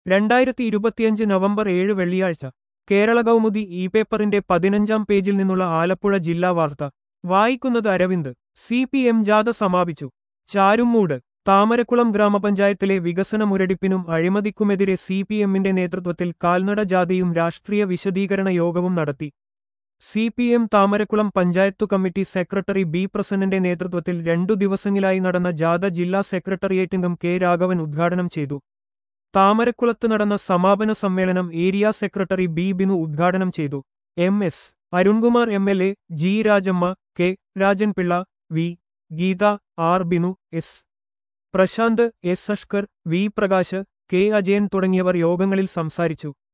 2025 November 7 വെള്ളിയാഴ്ച Kerala Kaumudi E പേപ്പറിന്റെ 15-ാം പേജിൽ നിന്നുള്ള ആലപ്പുഴ ജില്ലാ വാർത്ത വായിക്കുന്നത് അരവിന്ദ്. CPM ജാഥ സമാപിച്ചു. ചാരുമൂട്. താമരക്കുളം ഗ്രാമപഞ്ചായത്തിലെ വികസന മുരടിപ്പിനും അഴിമതിക്കുമെതിരെ CPMന്റെ നേതൃത്വത്തിൽ കാൽനട ജാഥയും രാഷ്ട്രീയ വിശദീകരണ യോഗവും നടത്തി. CPM Thamarakkulam panchayat committee secretary B പ്രസന്നന്റെ നേതൃത്വത്തിൽ 2 ദിവസങ്ങളിലായി നടന്ന ജാഥ ജില്ലാ സെക്രട്ടേറിയറ്റംഗം കെ രാഘവൻ ഉദ്ഘാടനം ചെയ്തു. താമരക്കുളത്ത് നടന്ന സമാപന സമ്മേളനം ഏരിയ സെക്രട്ടറി ബി ബിനു ഉദ്ഘാടനം ചെയ്തു. MS Arunkumar MLA, G Rajamma, K Rajanpillai, V Geetha, R Binu, S Prashanth, S Ashkar, V Prakash, K Ajayan തുടങ്ങിയവർ യോഗങ്ങളിൽ സംസാരിച്ചു.